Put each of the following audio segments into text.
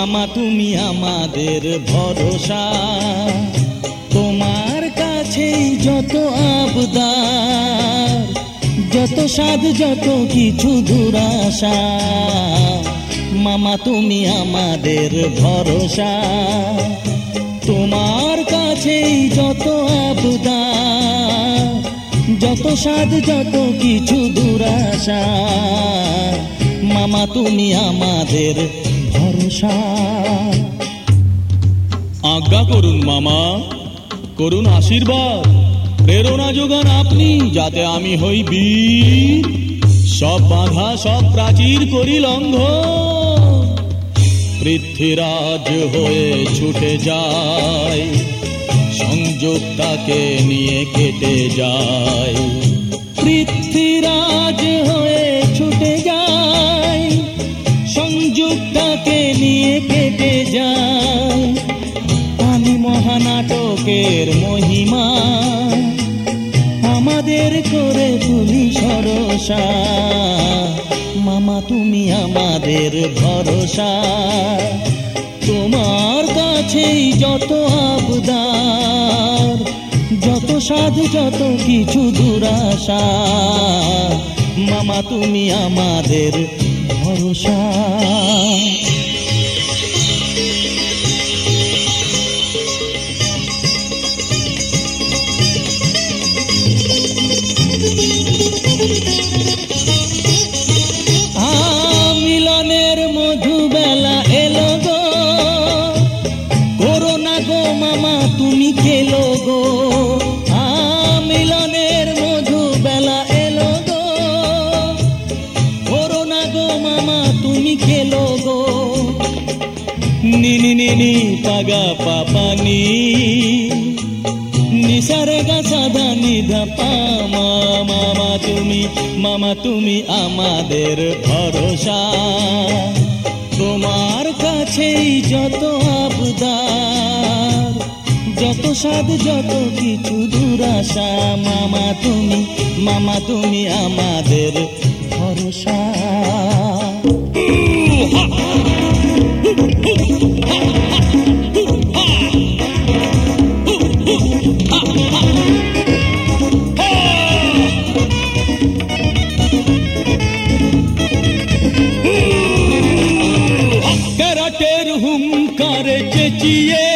মামা তুমি আমাদের ভরসা, তোমার কাছেই যত আবদার, যত সাধ যত কিছু দুরাশা। মামা তুমি আমাদের ভরসা, তোমার কাছেই যত আবদার, যত সাধ যত কিছু দুরাশা। মামা তুমি আমাদের ভরসা। আজ্ঞা করুন মামা, করুন আশীর্বাদ, প্রেরণা যোগান আপনি, যাতে আমি হই বীর, সব বাধা সব প্রাচীর করি লঙ্ঘন। পৃথ্বীরাজ হয়ে ছুটে যায়, সংযোগটাকে নিয়ে কেটে যায়। পৃথ্বীরাজ হয়ে ছুটে যায়, সংযোগটাকে নিয়ে কেটে যায়। আমি মহানাটকের মহিমা, আমাদের করে তুলি সরসা। মামা তুমি আমাদের ভরসা, তোমার কাছেই যত আবদার, যত সাধ যত কিছু দুরাশা। মামা তুমি আমাদের ভরসা। মিলনের মধুবেলা এলো গো, করোনা গো মামা তুমি খেলো গো। মিলনের মধুবেলা এলো গো, করোনা গো মামা তুমি খেলো গো। নিনি নিনি পাগা পাপানি, নিসারে গা সাদা নিধা পা। মামা তুমি আমাদের ভরসা, তোমার কাছেই যত আবদার, যত সাধ যত কিছু দুরাশা। মামা তুমি আমাদের ভরসা। ক্যারাটের হুঙ্কারে চেঁচিয়ে,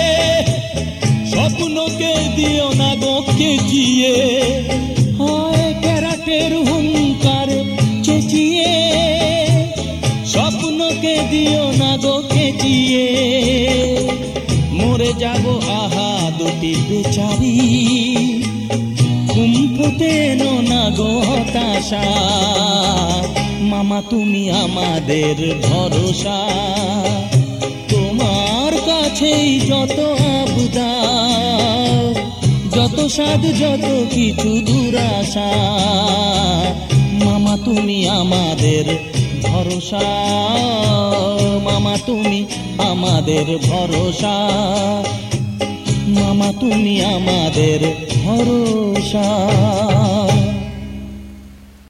স্বপ্নকে দিও না গো কেচিয়ে। হয় ক্যারাটের হুঙ্কারে চেঁচিয়ে, স্বপ্নকে দিও না গো কেচিয়ে। মরে যাব আহা দুটি বেচারি, কুম্ফতে না গো হতাশা। মামা তুমি আমাদের ভরসা, তোমার কাছেই যত আবদার, যত সাধ যত কিছু দুরাশা। মামা তুমি আমাদের ভরসা, মামা তুমি আমাদের ভরসা। মামা তুমি আমাদের ভরসা।